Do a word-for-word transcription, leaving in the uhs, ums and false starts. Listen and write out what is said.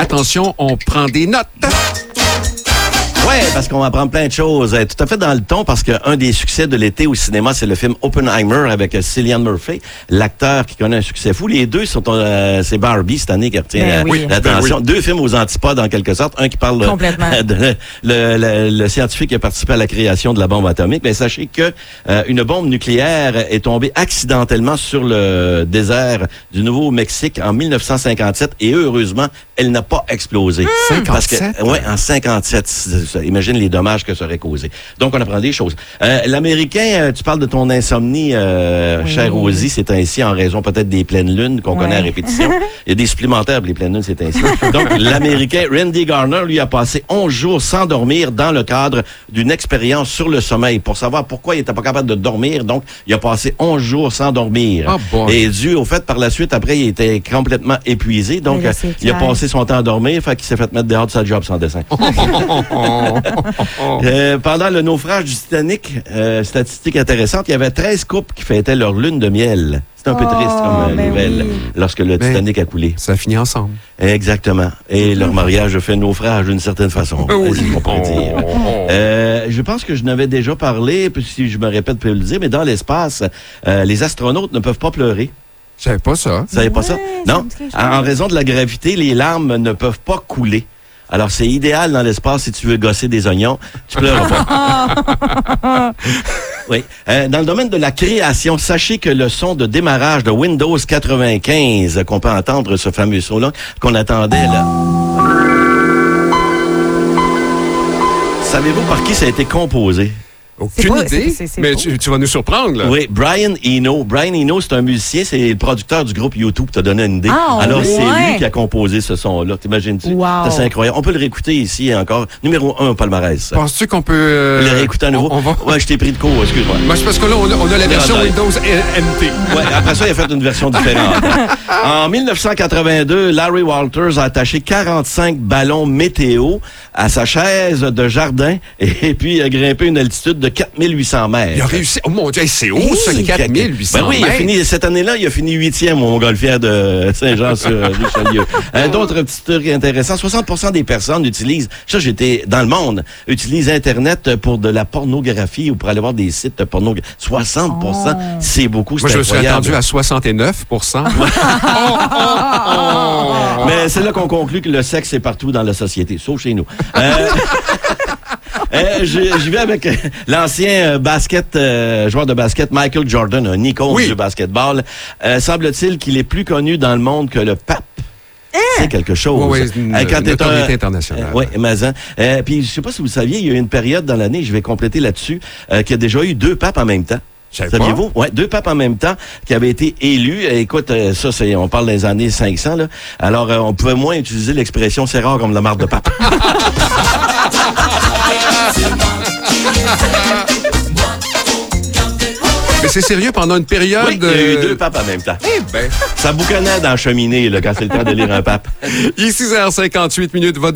attention, on prend des notes. Ouais, parce qu'on apprend plein de choses. Tout à fait dans le ton, parce qu'un des succès de l'été au cinéma, c'est le film Oppenheimer avec Cillian Murphy, l'acteur qui connaît un succès fou. Les deux sont, euh, c'est Barbie cette année qui retient ben euh, oui. l'attention. Ben oui. Deux films aux antipodes en quelque sorte. Un qui parle Complètement. euh, de le, le, le, le scientifique qui a participé à la création de la bombe atomique. Mais sachez que euh, une bombe nucléaire est tombée accidentellement sur le désert du Nouveau-Mexique en mille neuf cent cinquante-sept et heureusement, elle n'a pas explosé. cinquante-sept? Parce que, ouais, en cinquante-sept. Imagine les dommages que ça aurait causé. Donc, on apprend des choses. Euh, L'Américain, euh, tu parles de ton insomnie, euh, oui. chère Rosie, c'est ainsi en raison peut-être des pleines lunes qu'on ouais. connaît à répétition. Il y a des supplémentaires pour les pleines lunes, c'est ainsi. Donc, l'Américain Randy Garner, lui, a passé onze jours sans dormir dans le cadre d'une expérience sur le sommeil pour savoir pourquoi il n'était pas capable de dormir. Donc, il a passé onze jours sans dormir. Oh boy. Et dû au fait, par la suite, après, il était complètement épuisé. Donc, là, euh, il a clair. passé son temps à dormir, fait qu'il s'est fait mettre dehors de sa job sans dessin. Euh, pendant le naufrage du Titanic, euh, statistique intéressante, il y avait treize couples qui fêtaient leur lune de miel. C'est un peu Oh, triste comme euh, ben nouvelle oui. lorsque le Ben, Titanic a coulé. Ça finit ensemble. Exactement. Et leur mariage a fait naufrage d'une certaine façon. Oui. C'est ce qu'on pourrait dire. Euh, je pense que je n'avais déjà parlé, puis si je me répète, je peux le dire, mais dans l'espace, euh, les astronautes ne peuvent pas pleurer. Je savais pas ça. Vous savez pas ça? Ouais, ça Non. me dit quelque En, en chose. raison de la gravité, les larmes ne peuvent pas couler. Alors, c'est idéal dans l'espace si tu veux gosser des oignons. Tu pleures pas. Oui. Euh, dans le domaine de la création, sachez que le son de démarrage de Windows quatre-vingt-quinze, qu'on peut entendre ce fameux son-là, qu'on attendait là. Savez-vous par qui ça a été composé? Aucune pas- idée, c'est- c'est- c'est mais beau. tu, tu vas nous surprendre, là. Oui, Brian Eno. Brian Eno, c'est un musicien, c'est le producteur du groupe YouTube, t'as donné une idée. Ah, Alors, ouais. c'est lui qui a composé ce son-là, t'imagines-tu? Wow. Ça, c'est incroyable. On peut le réécouter ici encore. Numéro un au palmarès. Penses-tu qu'on peut... euh, Le réécouter à nouveau? On, on va... Ouais, je t'ai pris de court, excuse-moi. Moi, c'est parce que là, on a, on a la version Attends. Windows M T. Ouais, après ça, il a fait une version différente. En mille neuf cent quatre-vingt-deux, Larry Walters a attaché quarante-cinq ballons météo à sa chaise de jardin et puis a grimpé une altitude de quatre mille huit cents mètres. Il a réussi. Oh mon Dieu, c'est haut, Hey, ça, quatre mille huit cents Ben oui, il a mètres. fini, cette année-là, il a fini huitième au Montgolfière de Saint-Jean-sur-Richelieu. euh, D'autres petits trucs intéressants. soixante pour cent des personnes utilisent, ça j'étais dans le monde, utilisent Internet pour de la pornographie ou pour aller voir des sites pornographiques. soixante pour cent, Oh. c'est beaucoup, c'est Moi, je me suis incroyable. attendu à soixante-neuf pour cent. Mais c'est là qu'on conclut que le sexe est partout dans la société, sauf chez nous. Euh, euh, J'y j'y vais avec euh, l'ancien euh, basket, euh, joueur de basket Michael Jordan, un icône Oui. du basketball. Euh, semble-t-il qu'il est plus connu dans le monde que le pape. C'est quelque chose. Oui, oui, une- Euh, quand une t'es autorité un- internationale. Euh, oui, mais hein. Euh, puis je sais pas si vous saviez, il y a eu une période dans l'année, je vais compléter là-dessus, euh, qu'il y a déjà eu deux papes en même temps. Je savais pas. Saviez-vous? Ouais, deux papes en même temps qui avaient été élus. Euh, Écoute, euh, ça, c'est, on parle des années cinq cents, là. Alors, euh, on pouvait moins utiliser l'expression « c'est rare comme la marque de pape ». Mais c'est sérieux, pendant une période... Oui, il y a eu euh, deux papes en même temps. Eh ben, Ça boucannait dans la cheminée, là, quand c'est le temps de lire un pape. il est six heures cinquante-huit minutes.